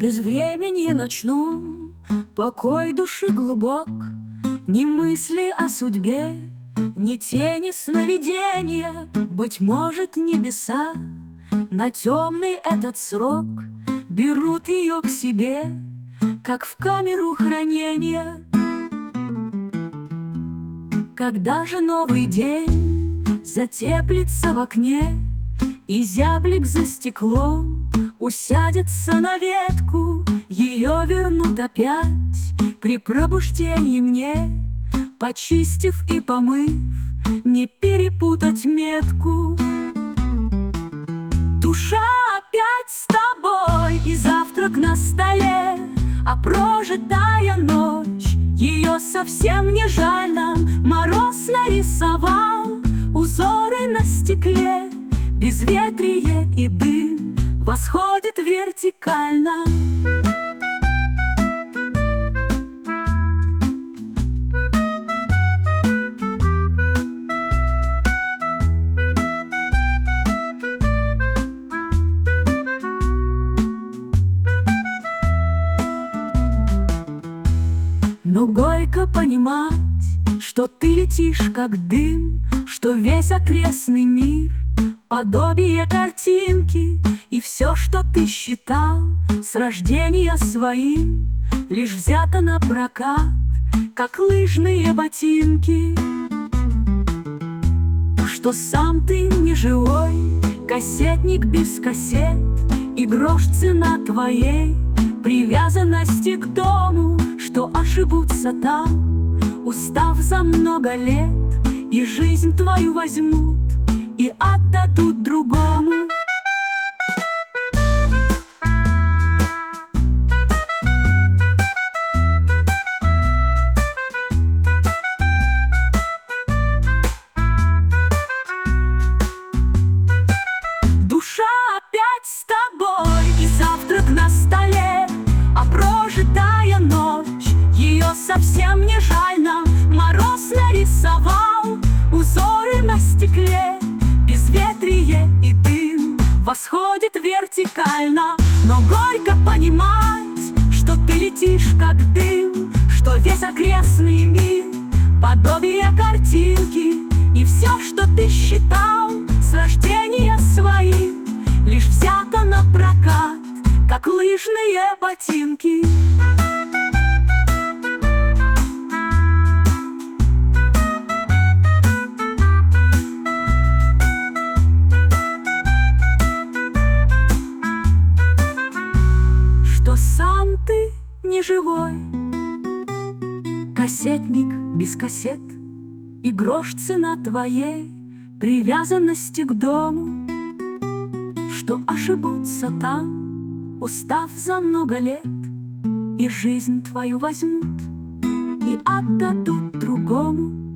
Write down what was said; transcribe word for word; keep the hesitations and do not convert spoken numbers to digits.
безвременье ночном, покой души глубок, ни мысли о судьбе, ни тени сновидения. Быть может, небеса на темный этот срок берут ее к себе, как в камеру хранения. Когда же новый день затеплится в окне, и зяблик за стеклом усядется на ветку, ее вернут опять при пробуждении мне, почистив и помыв, не перепутать метку. Душа опять с тобой, и завтрак на столе, а прожитая ночь, ее совсем не жаль нам. Мороз нарисовал узоры на стекле, безветрие и дым восходит вертикально. Но горько понимать, что ты летишь как дым, что весь окрестный мир — подобие картинки, и все, что ты считал с рождения своим, лишь взято на прокат, как лыжные ботинки. Что сам ты не живой, кассетник без кассет, и грош цена твоей привязанности к дому, что ошибутся там, устав за много лет, и жизнь твою возьмут и отдадут другому. Душа опять с тобой, и завтрак на столе, а прожитая ночь, ее совсем не жаль нам. Мороз нарисовал узоры на стекле, безветрие и дым восходит вертикально. Но горько понимать, что ты летишь как дым, что весь окрестный мир — подобие картинки, и все, что ты считал с рождения своим, лишь взято на прокат, как лыжные ботинки. Что сам ты не живой, кассетник без кассет, и грош цена твоей привязанности к дому, что ошибутся там, устав за много лет, и жизнь твою возьмут и отдадут другому.